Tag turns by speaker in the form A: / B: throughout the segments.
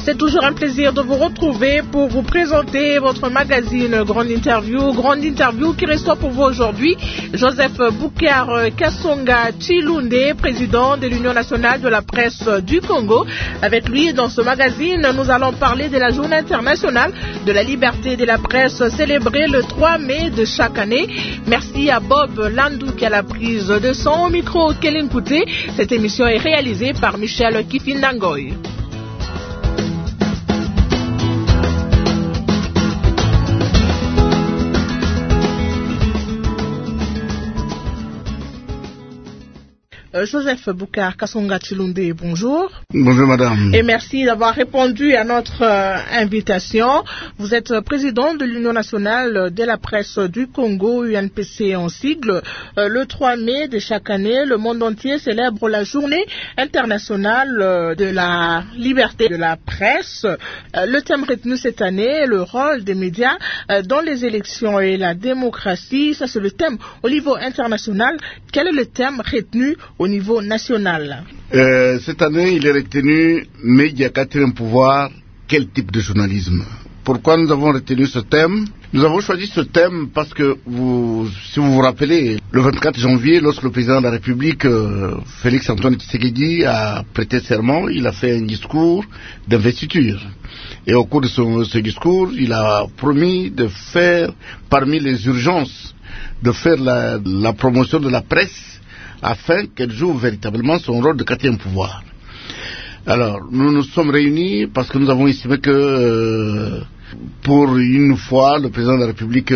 A: C'est toujours un plaisir de vous retrouver pour vous présenter votre magazine Grande Interview qui reçoit pour vous aujourd'hui Joseph Boukar Kasonga Chilunde, président de l'Union nationale de la presse du Congo. Avec lui, dans ce magazine, nous allons parler de la Journée internationale de la liberté de la presse célébrée le 3 mai de chaque année. Merci à Bob Landou qui a la prise de son, au micro Kellen Kouté. Cette émission est réalisée par Michel Kifindangoy. Joseph Boukar Kasonga Chilunde, bonjour.
B: Bonjour madame.
A: Et merci d'avoir répondu à notre invitation. Vous êtes président de l'Union nationale de la presse du Congo, UNPC en sigle. Le 3 mai de chaque année, le monde entier célèbre la Journée internationale de la liberté de la presse. Le thème retenu cette année est le rôle des médias dans les élections et la démocratie. Ça, c'est le thème au niveau international. Quel est le thème retenu au niveau national?
B: Cette année, il est retenu médias quatrième pouvoir, quel type de journalisme? Pourquoi nous avons retenu ce thème? Nous avons choisi ce thème parce que, si vous vous rappelez, le 24 janvier, lorsque le président de la République, Félix Antoine Tshisekedi, a prêté serment, il a fait un discours d'investiture. Et au cours de ce discours, il a promis de faire, parmi les urgences, de faire la promotion de la presse afin qu'elle joue véritablement son rôle de quatrième pouvoir. Alors, nous nous sommes réunis parce que nous avons estimé que, pour une fois, le président de la République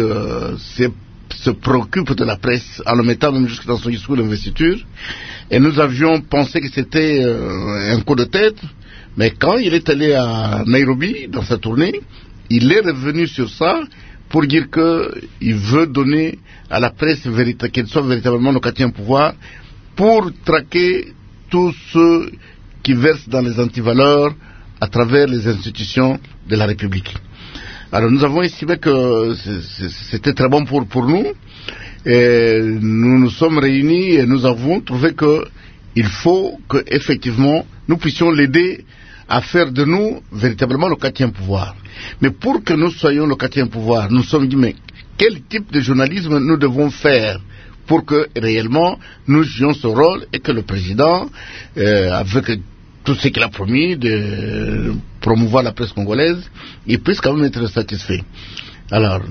B: se préoccupe de la presse en le mettant même jusque dans son discours d'investiture. Et nous avions pensé que c'était un coup de tête, mais quand il est allé à Nairobi, dans sa tournée, il est revenu sur ça pour dire qu'il veut donner à la presse qu'elle soit véritablement le quatrième pouvoir pour traquer tous ceux qui versent dans les antivaleurs à travers les institutions de la République. Alors nous avons estimé que c'était très bon pour nous, et nous nous sommes réunis et nous avons trouvé qu'il faut qu'effectivement nous puissions l'aider à faire de nous véritablement le quatrième pouvoir. Mais pour que nous soyons le quatrième pouvoir, nous sommes dit, mais quel type de journalisme nous devons faire pour que réellement nous jouions ce rôle et que le président, avec tout ce qu'il a promis de promouvoir la presse congolaise, il puisse quand même être satisfait. Alors,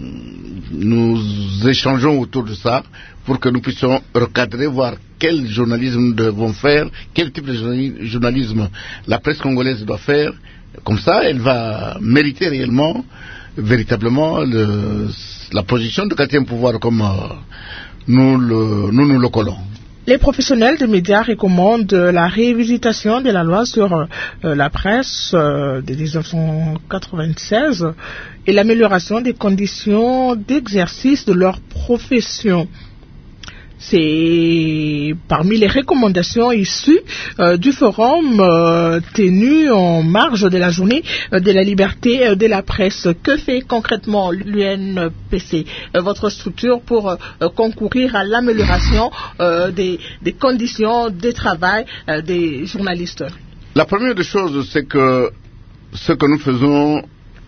B: nous échangeons autour de ça pour que nous puissions recadrer, voir quel journalisme nous devons faire, quel type de journalisme la presse congolaise doit faire. Comme ça, elle va mériter réellement, véritablement, la position de quatrième pouvoir comme nous le collons.
A: Les professionnels des médias recommandent la révisitation de la loi sur la presse de 1996 et l'amélioration des conditions d'exercice de leur profession. C'est parmi les recommandations issues du forum tenu en marge de la journée de la liberté de la presse. Que fait concrètement l'UNPC, votre structure, pour concourir à l'amélioration des conditions de travail des journalistes?
B: La première des choses, c'est que ce que nous faisons,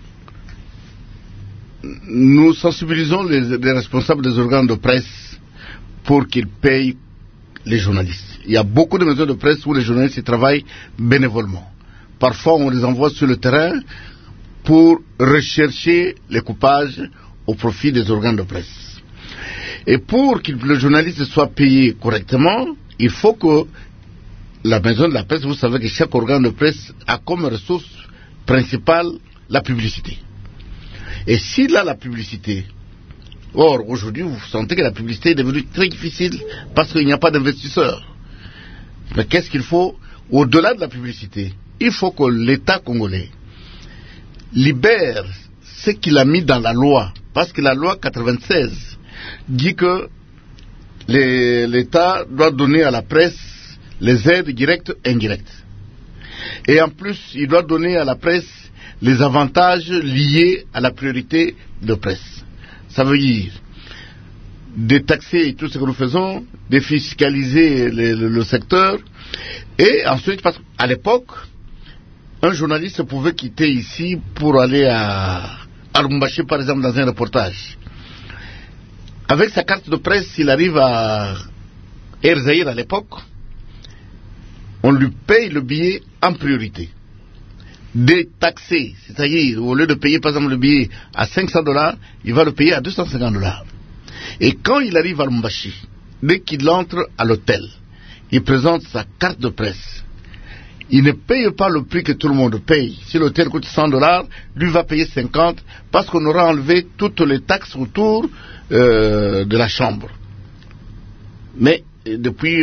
B: nous sensibilisons les responsables des organes de presse pour qu'ils payent les journalistes. Il y a beaucoup de maisons de presse où les journalistes travaillent bénévolement. Parfois, on les envoie sur le terrain pour rechercher les coupages au profit des organes de presse. Et pour que le journaliste soit payé correctement, il faut que la maison de la presse, vous savez que chaque organe de presse a comme ressource principale la publicité. Et s'il a la publicité, or, aujourd'hui, vous sentez que la publicité est devenue très difficile parce qu'il n'y a pas d'investisseurs. Mais qu'est-ce qu'il faut? Au-delà de la publicité, il faut que l'État congolais libère ce qu'il a mis dans la loi. Parce que la loi 96 dit que l'État doit donner à la presse les aides directes et indirectes. Et en plus, il doit donner à la presse les avantages liés à la priorité de presse. Ça veut dire détaxer tout ce que nous faisons, défiscaliser le secteur, et ensuite, parce qu'à l'époque, un journaliste pouvait quitter ici pour aller à Lubumbashi, par exemple, dans un reportage. Avec sa carte de presse, s'il arrive à Air Zaïre à l'époque, on lui paye le billet en priorité. Détaxé, c'est-à-dire au lieu de payer par exemple le billet à $500, il va le payer à $250. Et quand il arrive à Lubumbashi, dès qu'il entre à l'hôtel, il présente sa carte de presse. Il ne paye pas le prix que tout le monde paye. Si l'hôtel coûte $100, lui va payer 50 parce qu'on aura enlevé toutes les taxes autour de la chambre. Mais depuis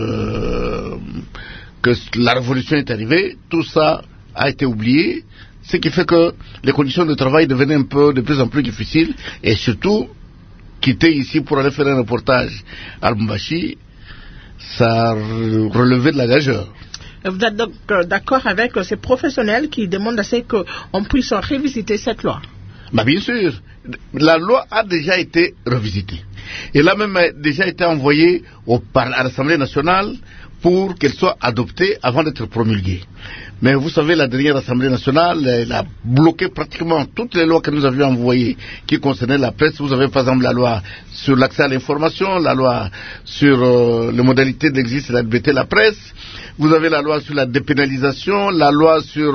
B: que la révolution est arrivée, tout ça a été oublié, ce qui fait que les conditions de travail devenaient de plus en plus difficiles, et surtout, quitter ici pour aller faire un reportage à Lubumbashi, ça relevait de la gageure.
A: Vous êtes donc d'accord avec ces professionnels qui demandent à ce qu'on puisse révisiter cette loi?
B: Bah bien sûr, la loi a déjà été revisitée. Elle a même déjà été envoyée à l'Assemblée nationale pour qu'elle soit adoptée avant d'être promulguée. Mais vous savez, la dernière Assemblée nationale, elle a bloqué pratiquement toutes les lois que nous avions envoyées qui concernaient la presse. Vous avez par exemple la loi sur l'accès à l'information, la loi sur les modalités d'exercice et de la liberté de la presse. Vous avez la loi sur la dépénalisation, la loi sur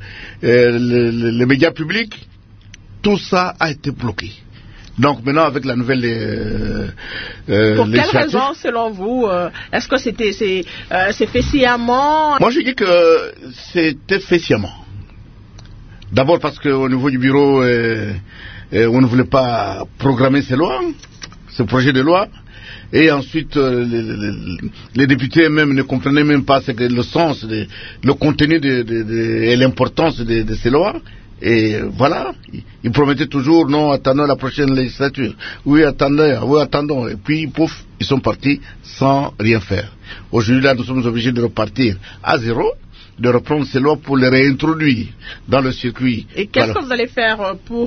B: les médias publics. Tout ça a été bloqué. Donc maintenant, avec la nouvelle
A: pour quelle raison, selon vous, est-ce que c'est fait sciemment?
B: Moi, je dis que c'était fait sciemment. D'abord parce qu'au niveau du bureau, on ne voulait pas programmer ces lois, ce projet de loi. Et ensuite, les députés même ne comprenaient même pas le sens, le contenu et l'importance de ces lois. Et voilà, ils promettaient toujours, non, attendons la prochaine législature. Oui, attendons. Et puis, pouf, ils sont partis sans rien faire. Aujourd'hui, là, nous sommes obligés de repartir à zéro, de reprendre ces lois pour les réintroduire dans le circuit.
A: Et qu'est-ce que vous allez faire pour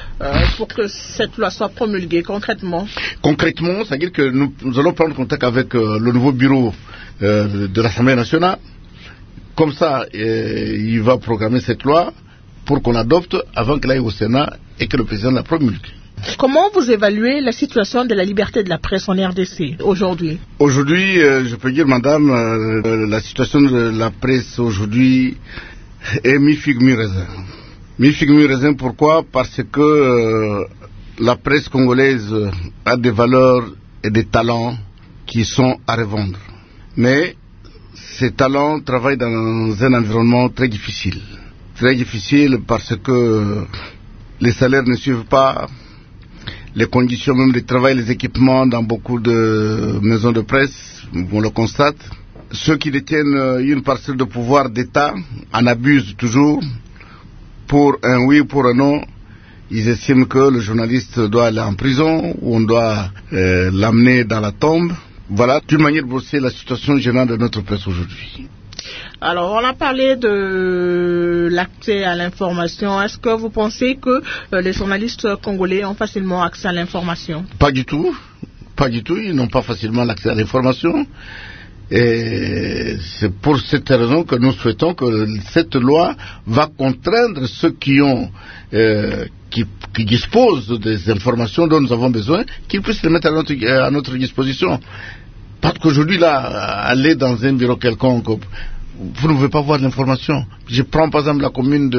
A: que cette loi soit promulguée concrètement?
B: Concrètement, c'est-à-dire que nous allons prendre contact avec le nouveau bureau de l'Assemblée nationale. Comme ça, il va programmer cette loi pour qu'on l'adopte avant qu'elle aille au Sénat et que le président la promulgue.
A: Comment vous évaluez la situation de la liberté de la presse en RDC aujourd'hui?
B: Aujourd'hui, je peux dire, madame, la situation de la presse aujourd'hui est mi-figue, mi-raisin. Mi-figue, mi-raisin, pourquoi? Parce que la presse congolaise a des valeurs et des talents qui sont à revendre. Mais ces talents travaillent dans un environnement très difficile. Très difficile parce que les salaires ne suivent pas, les conditions même de travail, les équipements dans beaucoup de maisons de presse, on le constate. Ceux qui détiennent une parcelle de pouvoir d'État en abusent toujours. Pour un oui, pour un non, ils estiment que le journaliste doit aller en prison ou on doit l'amener dans la tombe. Voilà, d'une manière brossée, la situation générale de notre presse aujourd'hui.
A: Alors, on a parlé de l'accès à l'information. Est-ce que vous pensez que les journalistes congolais ont facilement accès à l'information?
B: Pas du tout. Pas du tout. Ils n'ont pas facilement l'accès à l'information. Et c'est pour cette raison que nous souhaitons que cette loi va contraindre ceux qui disposent des informations dont nous avons besoin, qu'ils puissent les mettre à notre disposition. Parce qu'aujourd'hui, là, aller dans un bureau quelconque, vous ne pouvez pas voir l'information. Je prends par exemple la commune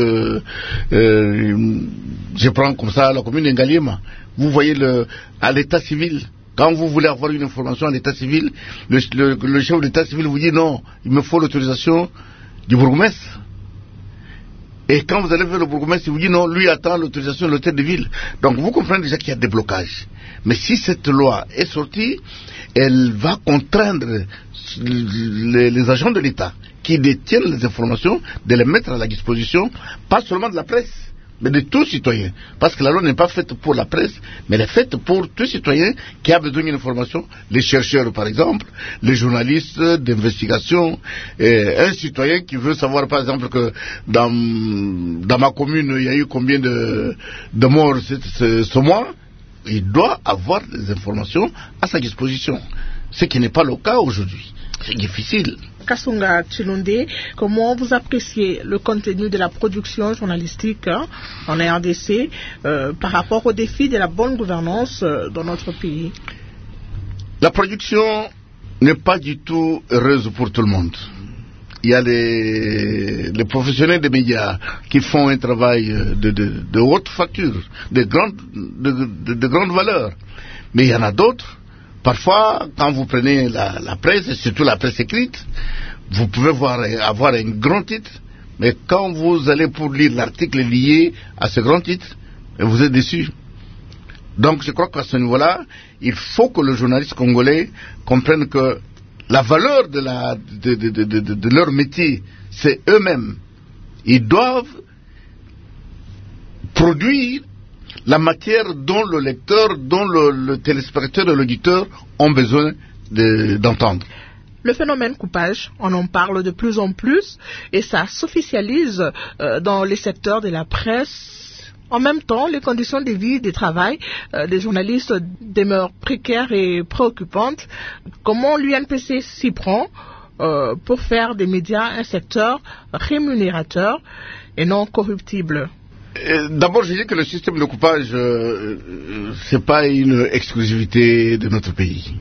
B: je prends comme ça la commune d'Engaliema. Vous voyez à l'état civil, quand vous voulez avoir une information à l'état civil, le chef de l'état civil vous dit non, il me faut l'autorisation du bourgmestre. Et quand vous allez vers le bourgmestre, il vous dit non, lui attend l'autorisation de l'hôtel de ville. Donc vous comprenez déjà qu'il y a des blocages. Mais si cette loi est sortie, elle va contraindre les agents de l'État qui détiennent les informations de les mettre à la disposition, pas seulement de la presse, mais de tout citoyen. Parce que la loi n'est pas faite pour la presse, mais elle est faite pour tout citoyen qui a besoin d'une information. Les chercheurs, par exemple, les journalistes d'investigation, un citoyen qui veut savoir, par exemple, que dans ma commune, il y a eu combien de morts ce mois, il doit avoir des informations à sa disposition. Ce qui n'est pas le cas aujourd'hui. C'est difficile.
A: Kasonga Tshilonde, comment vous appréciez le contenu de la production journalistique en RDC par rapport au défi de la bonne gouvernance dans notre pays?
B: La production n'est pas du tout heureuse pour tout le monde. Il y a les professionnels des médias qui font un travail de haute facture, de grande valeur. Mais il y en a d'autres. Parfois, quand vous prenez la presse, et surtout la presse écrite, vous pouvez avoir un grand titre, mais quand vous allez pour lire l'article lié à ce grand titre, vous êtes déçu. Donc je crois qu'à ce niveau-là, il faut que le journaliste congolais comprenne que la valeur de leur métier, c'est eux-mêmes. Ils doivent produire la matière dont le lecteur, dont le téléspectateur et l'auditeur ont besoin d'entendre.
A: Le phénomène coupage, on en parle de plus en plus et ça s'officialise dans les secteurs de la presse. En même temps, les conditions de vie et de travail des journalistes demeurent précaires et préoccupantes. Comment l'UNPC s'y prend pour faire des médias un secteur rémunérateur et non corruptible?
B: D'abord, je dis que le système de coupage, c'est pas une exclusivité de notre pays.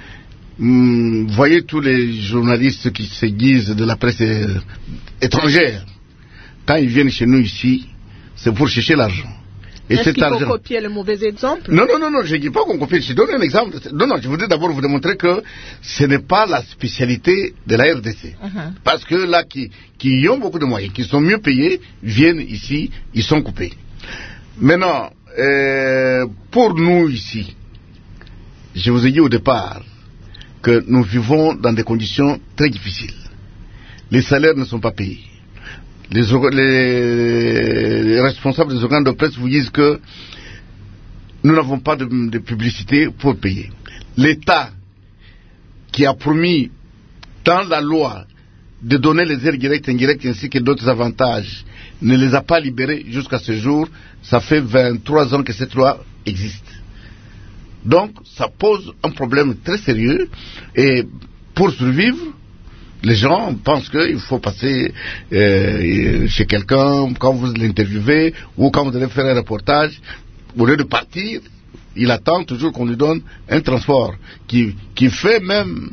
B: Voyez tous les journalistes qui se disent de la presse étrangère. Quand ils viennent chez nous ici, c'est pour chercher l'argent.
A: Est-ce qu'il faut copier le mauvais exemple?
B: Non, je ne dis pas qu'on copie. Je donne un exemple. Non, je voudrais d'abord vous démontrer que ce n'est pas la spécialité de la RDC. Parce que là, qui ont beaucoup de moyens, qui sont mieux payés, viennent ici, ils sont coupés. Maintenant, pour nous ici, je vous ai dit au départ que nous vivons dans des conditions très difficiles. Les salaires ne sont pas payés. Les responsables des organes de presse vous disent que nous n'avons pas de publicité pour payer. L'État, qui a promis dans la loi de donner les aides directes et indirectes ainsi que d'autres avantages, ne les a pas libérés jusqu'à ce jour. Ça fait 23 ans que cette loi existe. Donc, ça pose un problème très sérieux. Et pour survivre, les gens pensent qu'il faut passer chez quelqu'un quand vous l'interviewez ou quand vous allez faire un reportage. Au lieu de partir, il attend toujours qu'on lui donne un transport qui fait même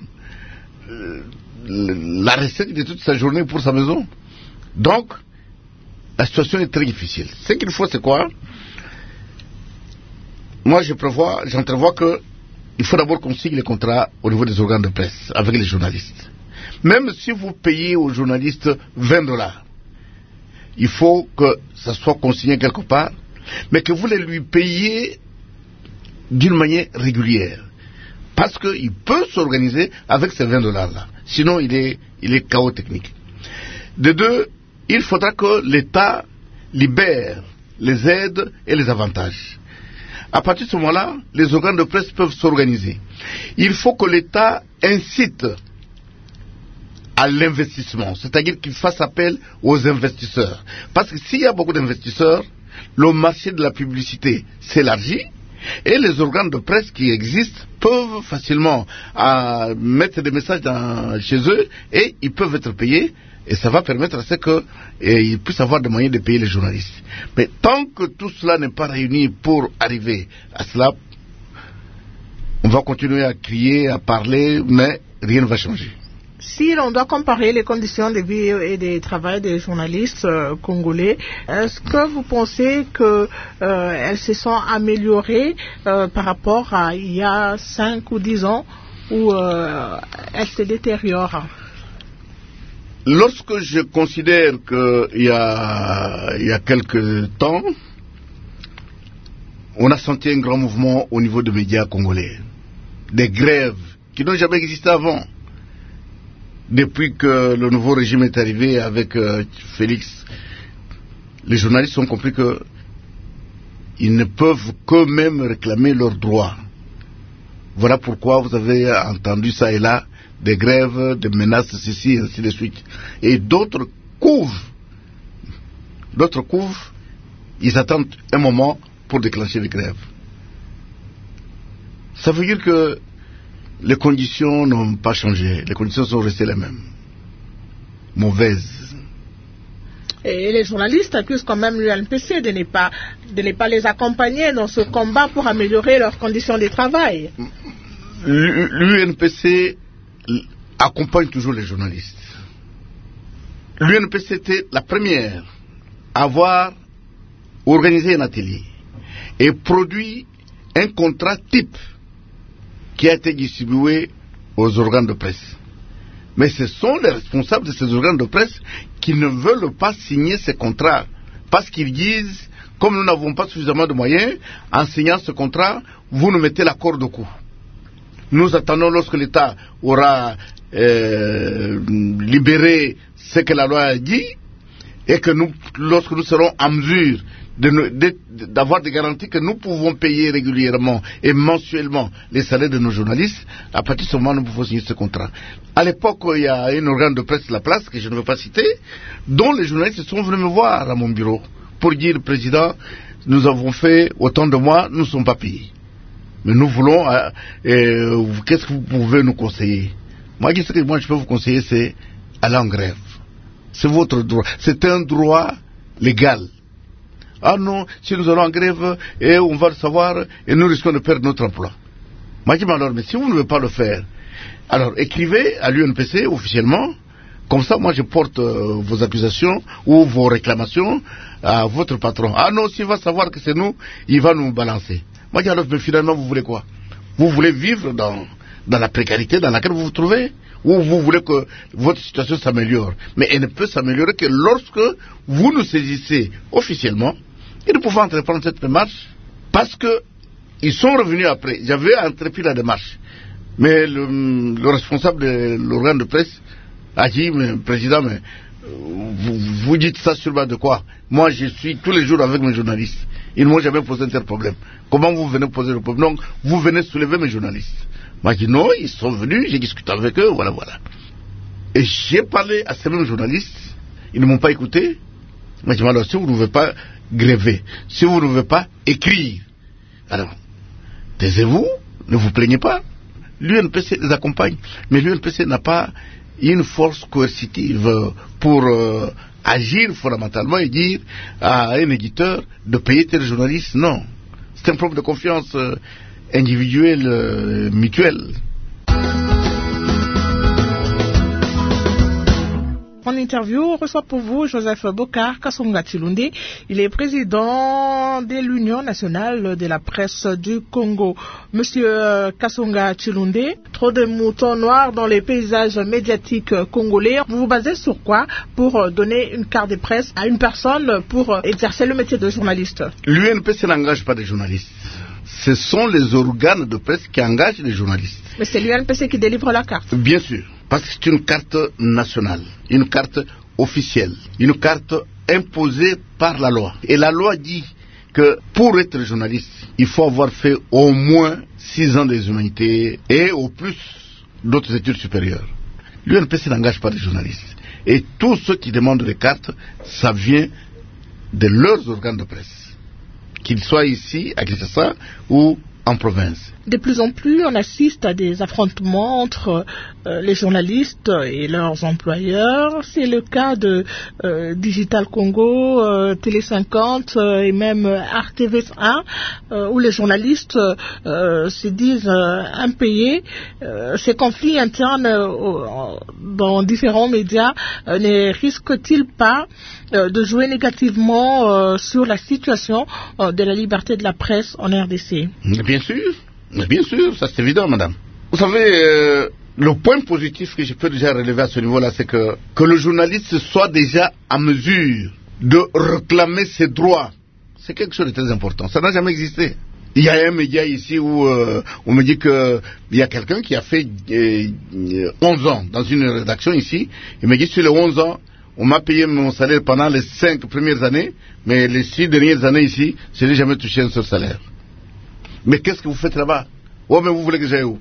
B: la recette de toute sa journée pour sa maison. Donc, la situation est très difficile. Ce qu'il faut, c'est quoi? Moi, j'entrevois qu'il faut d'abord qu'on signe les contrats au niveau des organes de presse avec les journalistes. Même si vous payez aux journalistes $20, il faut que ça soit consigné quelque part, mais que vous les lui payiez d'une manière régulière. Parce qu'il peut s'organiser avec ces $20-là. Sinon, il est chaos technique. De deux, il faudra que l'État libère les aides et les avantages. À partir de ce moment-là, les organes de presse peuvent s'organiser. Il faut que l'État incite à l'investissement, c'est-à-dire qu'il fasse appel aux investisseurs. Parce que s'il y a beaucoup d'investisseurs, le marché de la publicité s'élargit et les organes de presse qui existent peuvent facilement mettre des messages chez eux et ils peuvent être payés et ça va permettre à ce qu'ils puissent avoir des moyens de payer les journalistes. Mais tant que tout cela n'est pas réuni pour arriver à cela, on va continuer à crier, à parler, mais rien ne va changer.
A: Si l'on doit comparer les conditions de vie et de travail des journalistes congolais, est-ce que vous pensez qu'elles se sont améliorées par rapport à il y a 5 ou 10 ans ou elles se détériorent?
B: Lorsque je considère qu'il y a quelques temps, on a senti un grand mouvement au niveau des médias congolais. Des grèves qui n'ont jamais existé avant. Depuis que le nouveau régime est arrivé avec Félix, les journalistes ont compris qu'ils ne peuvent qu'eux-mêmes réclamer leurs droits. Voilà pourquoi vous avez entendu ça et là, des grèves, des menaces, ceci, et ainsi de suite. Et d'autres couvent, ils attendent un moment pour déclencher les grèves. Ça veut dire que les conditions n'ont pas changé, les conditions sont restées les mêmes. mauvaise.
A: Et les journalistes accusent quand même l'UNPC de ne pas les accompagner dans ce combat pour améliorer leurs conditions de travail.
B: L'UNPC accompagne toujours les journalistes. L'UNPC était la première à avoir organisé un atelier et produit un contrat type qui a été distribué aux organes de presse. Mais ce sont les responsables de ces organes de presse qui ne veulent pas signer ces contrats parce qu'ils disent, comme nous n'avons pas suffisamment de moyens, en signant ce contrat, vous nous mettez la corde au cou. Nous attendons lorsque l'État aura libéré ce que la loi a dit et que lorsque nous serons en mesure d'avoir des garanties que nous pouvons payer régulièrement et mensuellement les salaires de nos journalistes, à partir de ce moment, nous pouvons signer ce contrat. À l'époque, il y a un organe de presse de la place, que je ne veux pas citer, dont les journalistes sont venus me voir à mon bureau pour dire, Président, nous avons fait autant de mois, nous ne sommes pas payés. Mais nous voulons, qu'est-ce que vous pouvez nous conseiller? Moi, ce que je peux vous conseiller, c'est aller en grève. C'est votre droit. C'est un droit légal. Ah non, si nous allons en grève, et on va le savoir, et nous risquons de perdre notre emploi. Moi, je dis, alors, mais si vous ne voulez pas le faire, alors écrivez à l'UNPC officiellement, comme ça, moi, je porte vos accusations ou vos réclamations à votre patron. Ah non, s'il va savoir que c'est nous, il va nous balancer. Moi, je dis, alors, mais finalement, vous voulez quoi? Vous voulez vivre dans la précarité dans laquelle vous vous trouvez? Ou vous voulez que votre situation s'améliore? Mais elle ne peut s'améliorer que lorsque vous nous saisissez officiellement et nous pouvons entreprendre cette démarche, parce que ils sont revenus après. J'avais entrepris la démarche, mais le responsable de l'organe de presse a dit, mais Président, mais vous dites ça sur base de quoi? Moi, je suis tous les jours avec mes journalistes. Ils ne m'ont jamais posé un tel problème. Comment vous venez poser le problème? Donc, vous venez soulever mes journalistes. Moi, je dis non, ils sont venus, j'ai discuté avec eux, voilà. Et j'ai parlé à ces mêmes journalistes, ils ne m'ont pas écouté. Moi, je dis, alors, si vous ne voulez pas gréver, si vous ne voulez pas écrire, alors, taisez-vous, ne vous plaignez pas. L'UNPC les accompagne, mais l'UNPC n'a pas une force coercitive pour agir fondamentalement et dire à un éditeur de payer tel journaliste. Non, c'est un problème de confiance individuelle, mutuelle.
A: En interview, on reçoit pour vous Joseph Bokar Kasonga Tshilunde. Il est président de l'Union nationale de la presse du Congo. Monsieur Kasonga Tshilunde, trop de moutons noirs dans les paysages médiatiques congolais. Vous vous basez sur quoi pour donner une carte de presse à une personne pour exercer le métier de journaliste?
B: L'UNPC n'engage pas des journalistes. Ce sont les organes de presse qui engagent les journalistes.
A: Mais c'est l'UNPC qui délivre la carte?
B: Bien sûr, parce que c'est une carte nationale, une carte officielle, une carte imposée par la loi. Et la loi dit que pour être journaliste, il faut avoir fait au moins 6 ans des humanités et au plus d'autres études supérieures. L'UNPC n'engage pas des journalistes. Et tous ceux qui demandent des cartes, ça vient de leurs organes de presse, qu'ils soient ici, à Kinshasa, ou en province.
A: De plus en plus, on assiste à des affrontements entre les journalistes et leurs employeurs. C'est le cas de Digital Congo, Télé 50 et même RTV1, où les journalistes se disent impayés. Ces conflits internes dans différents médias ne risquent-ils pas de jouer négativement sur la situation de la liberté de la presse en RDC?
B: Bien sûr, ça c'est évident, madame. Vous savez, le point positif que je peux déjà relever à ce niveau-là, c'est que le journaliste soit déjà en mesure de réclamer ses droits. C'est quelque chose de très important. Ça n'a jamais existé. Il y a un média ici où on me dit qu'il y a quelqu'un qui a fait 11 ans dans une rédaction ici. Il me dit sur les 11 ans, on m'a payé mon salaire pendant les 5 premières années, mais les 6 dernières années ici, je n'ai jamais touché un seul salaire. Mais qu'est-ce que vous faites là-bas? Oh, mais vous voulez que j'aille où?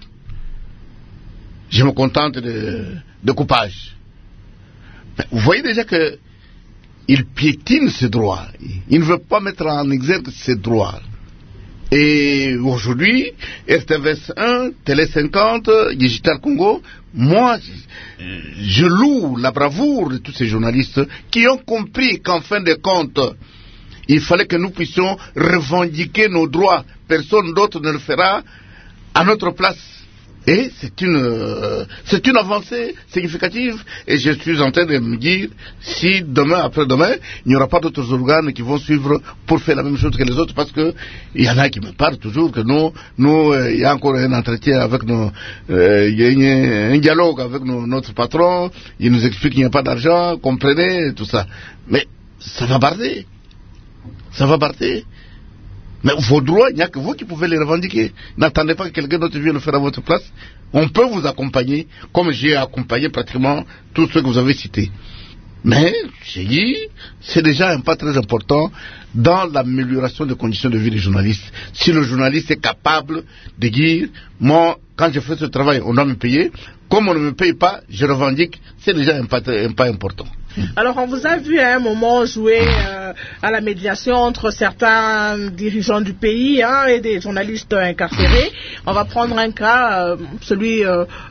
B: Je me contente de coupage. Mais vous voyez déjà que il piétine ses droits. Il ne veut pas mettre en exergue ses droits. Et aujourd'hui, RTVS 1, Télé 50, Digital Congo, moi, je loue la bravoure de tous ces journalistes qui ont compris qu'en fin de compte, il fallait que nous puissions revendiquer nos droits. Personne d'autre ne le fera à notre place. Et c'est une avancée significative. Et je suis en train de me dire, si demain, après-demain, il n'y aura pas d'autres organes qui vont suivre pour faire la même chose que les autres, parce que il y en a qui me parlent toujours que nous, il y a encore un entretien avec il y a un dialogue avec notre patron, il nous explique qu'il n'y a pas d'argent, comprenez, tout ça. Mais ça va barder. Ça va barder. Mais vos droits, il n'y a que vous qui pouvez les revendiquer. N'attendez pas que quelqu'un d'autre vienne le faire à votre place. On peut vous accompagner, comme j'ai accompagné pratiquement tous ceux que vous avez cités. Mais, j'ai dit, c'est déjà un pas très important dans l'amélioration des conditions de vie des journalistes. Si le journaliste est capable de dire, moi, quand je fais ce travail, on doit me payer. Comme on ne me paye pas, je revendique. C'est déjà un pas important.
A: Alors, on vous a vu à un moment jouer à la médiation entre certains dirigeants du pays et des journalistes incarcérés. On va prendre un cas, celui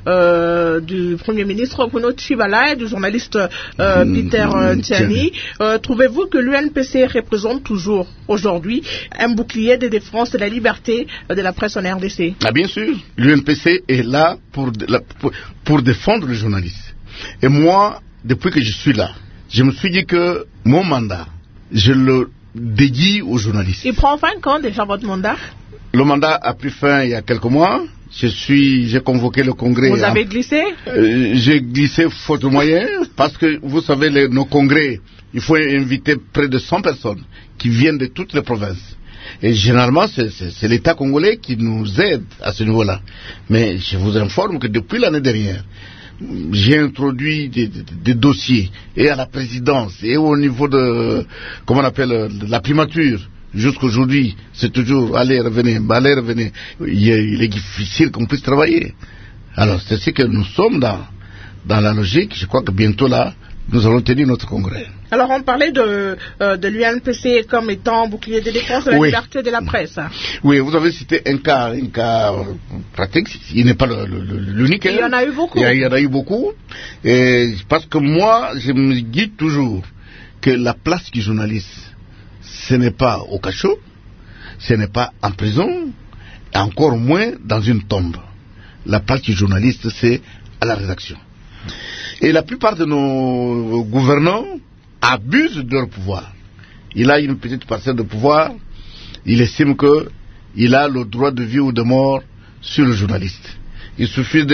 A: du Premier ministre Bruno Tshibala et du journaliste Peter Tchiani. Trouvez-vous que l'UNPC représente toujours aujourd'hui un bouclier de défense de la liberté de la presse en RDC?
B: Ah, bien sûr, l'UNPC est là pour défendre les journalistes. Et moi, depuis que je suis là, je me suis dit que mon mandat, je le dédie aux journalistes.
A: Il prend fin quand déjà votre mandat?
B: Le mandat a pris fin il y a quelques mois. J'ai convoqué le congrès.
A: Vous avez glissé?
B: J'ai glissé faute de moyens, parce que vous savez, nos congrès, il faut inviter près de 100 personnes qui viennent de toutes les provinces. Et généralement, c'est l'État congolais qui nous aide à ce niveau-là. Mais je vous informe que depuis l'année dernière, j'ai introduit des dossiers, et à la présidence, et au niveau de, comment on appelle, la primature. Jusqu'aujourd'hui, c'est toujours aller, revenir. Il est difficile qu'on puisse travailler. Alors, c'est ce que nous sommes dans la logique. Je crois que bientôt là, nous allons tenir notre congrès.
A: Alors, on parlait de l'UNPC comme étant bouclier de défense de la liberté de la presse.
B: Oui, vous avez cité un cas pratique. Il n'est pas l'unique.
A: Il y en a eu beaucoup.
B: Il y en a eu beaucoup. Et parce que moi, je me dis toujours que la place du journaliste, ce n'est pas au cachot, ce n'est pas en prison, et encore moins dans une tombe. La place du journaliste, c'est à la rédaction. Et la plupart de nos gouvernants abusent de leur pouvoir. Il a une petite parcelle de pouvoir, il estime qu'il a le droit de vie ou de mort sur le journaliste. Il suffit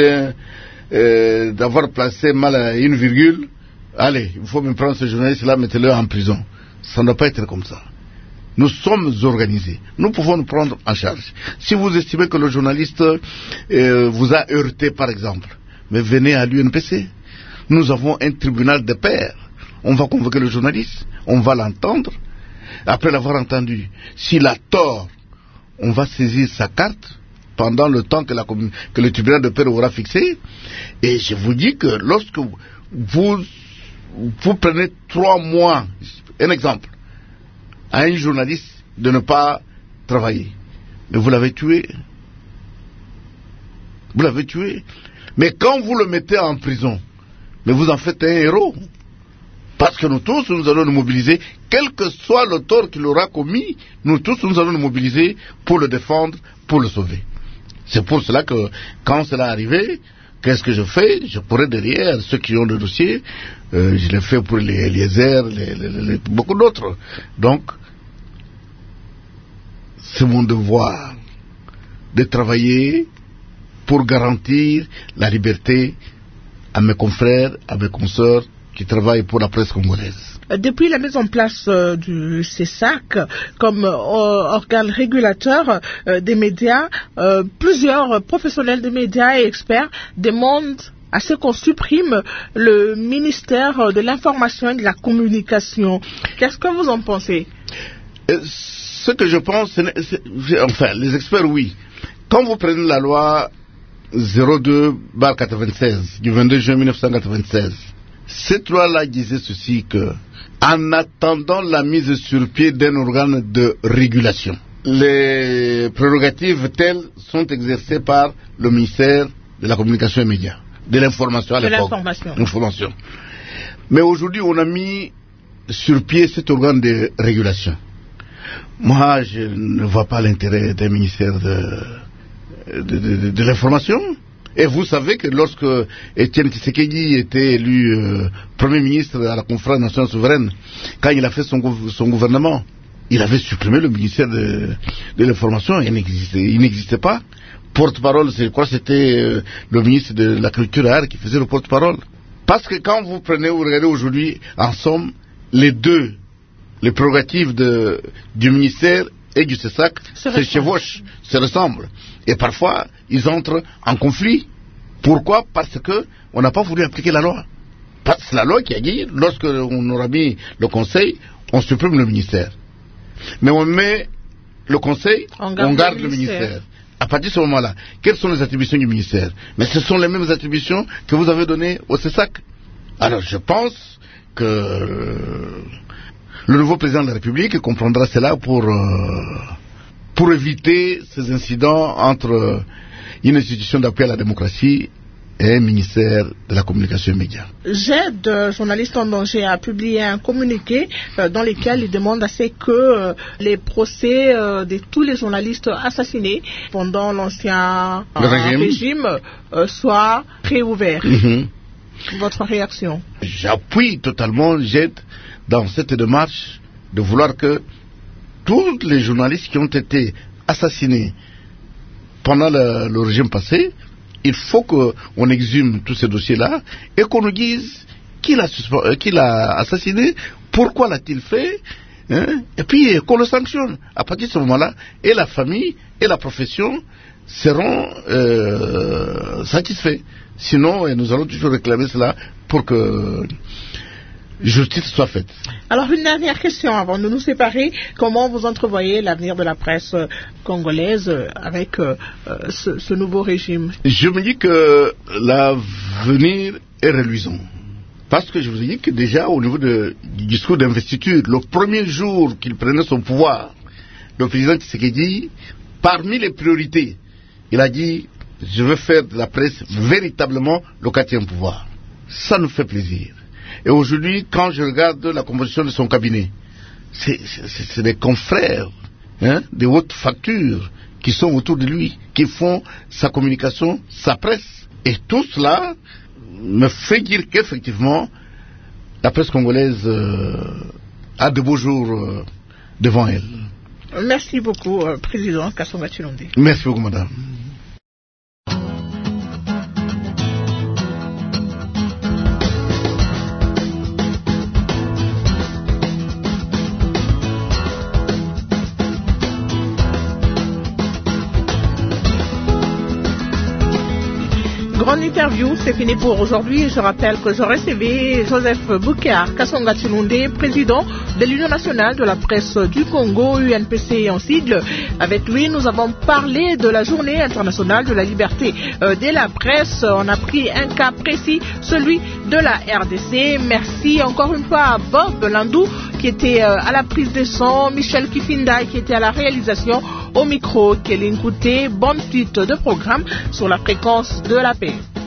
B: d'avoir placé mal à une virgule, allez, il faut me prendre ce journaliste-là, mettez-le en prison. Ça ne doit pas être comme ça. Nous sommes organisés. Nous pouvons nous prendre en charge. Si vous estimez que le journaliste vous a heurté, par exemple, mais venez à l'UNPC. Nous avons un tribunal de pairs. On va convoquer le journaliste, on va l'entendre. Après l'avoir entendu, s'il a tort, on va saisir sa carte pendant le temps que le tribunal de pairs aura fixé. Et je vous dis que lorsque vous prenez 3 mois, un exemple, à un journaliste de ne pas travailler, mais vous l'avez tué. Vous l'avez tué. Mais quand vous le mettez en prison, mais vous en faites un héros. Parce que nous tous, nous allons nous mobiliser, quel que soit le tort qu'il aura commis, nous tous, nous allons nous mobiliser pour le défendre, pour le sauver. C'est pour cela que, quand cela arrivé, qu'est-ce que je fais? Je pourrais derrière ceux qui ont le dossier, je l'ai fait pour les Eliezer, beaucoup d'autres. Donc, c'est mon devoir de travailler pour garantir la liberté à mes confrères, à mes consoeurs qui travaillent pour la presse congolaise.
A: Depuis la mise en place du CESAC comme organe régulateur des médias, plusieurs professionnels des médias et experts demandent à ce qu'on supprime le ministère de l'information et de la communication. Qu'est-ce que vous en pensez?
B: Ce que je pense, enfin, les experts, oui. Quand vous prenez la loi 02/96 du 22 juin 1996, cette loi-là disait ceci, que en attendant la mise sur pied d'un organe de régulation, les prérogatives telles sont exercées par le ministère de la Communication et Médias, de l'information à l'époque. L'information. Mais aujourd'hui, on a mis sur pied cet organe de régulation. Moi, je ne vois pas l'intérêt d'un ministère de l'information. Et vous savez que lorsque Étienne Tshisekedi était élu Premier ministre à la Conférence nationale souveraine, quand il a fait son gouvernement, il avait supprimé le ministère de l'information. Il n'existait pas. Porte-parole, je crois que c'était le ministre de la Culture et Arts qui faisait le porte-parole. Parce que quand vous regardez aujourd'hui, en somme, les prérogatives du ministère et du CESAC se chevauchent, se ressemblent. Et parfois, ils entrent en conflit. Pourquoi? Parce qu'on n'a pas voulu appliquer la loi. C'est la loi qui a dit, lorsqu'on aura mis le conseil, on supprime le ministère. Mais on met le conseil, on garde le ministère. À partir de ce moment-là, quelles sont les attributions du ministère? Mais ce sont les mêmes attributions que vous avez données au CESAC. Alors je pense que le nouveau président de la République comprendra cela pour éviter ces incidents entre une institution d'appui à la démocratie et un ministère de la Communication et Médias.
A: GED, journaliste en danger, a publié un communiqué dans lequel il demande à ce que les procès de tous les journalistes assassinés pendant l'ancien régime soient réouverts. Votre réaction?
B: J'appuie totalement GED dans cette démarche de vouloir que tous les journalistes qui ont été assassinés pendant le régime passé, il faut qu'on exhume tous ces dossiers-là et qu'on nous dise qui l'a assassiné, pourquoi l'a-t-il fait, et puis qu'on le sanctionne. À partir de ce moment-là, et la famille et la profession seront satisfaits. Sinon, nous allons toujours réclamer cela pour que justice soit faite.
A: Alors, une dernière question avant de nous séparer. Comment vous entrevoyez l'avenir de la presse congolaise avec ce nouveau régime?
B: Je me dis que l'avenir est reluisant. Parce que je vous ai dit que déjà, au niveau du discours d'investiture, le premier jour qu'il prenait son pouvoir, le président Tshisekedi, parmi les priorités, il a dit « Je veux faire de la presse véritablement le 4e pouvoir ». Ça nous fait plaisir. Et aujourd'hui, quand je regarde la composition de son cabinet, c'est des confrères, des hautes factures qui sont autour de lui, qui font sa communication, sa presse. Et tout cela me fait dire qu'effectivement, la presse congolaise a de beaux jours devant elle.
A: Merci beaucoup, Président Kasonga Tshilonde.
B: Merci beaucoup, Madame.
A: Grande interview, c'est fini pour aujourd'hui. Je rappelle que je recevais Joseph Boukar Kasonga Tshilonde, président de l'Union nationale de la presse du Congo, UNPC en sigle. Avec lui, nous avons parlé de la journée internationale de la liberté de la presse. On a pris un cas précis, celui de la RDC. Merci encore une fois à Bob Landou qui était à la prise de son, Michel Kifinda qui était à la réalisation, au micro, Kéline Kouté. Bonne suite de programme sur la fréquence de la paix.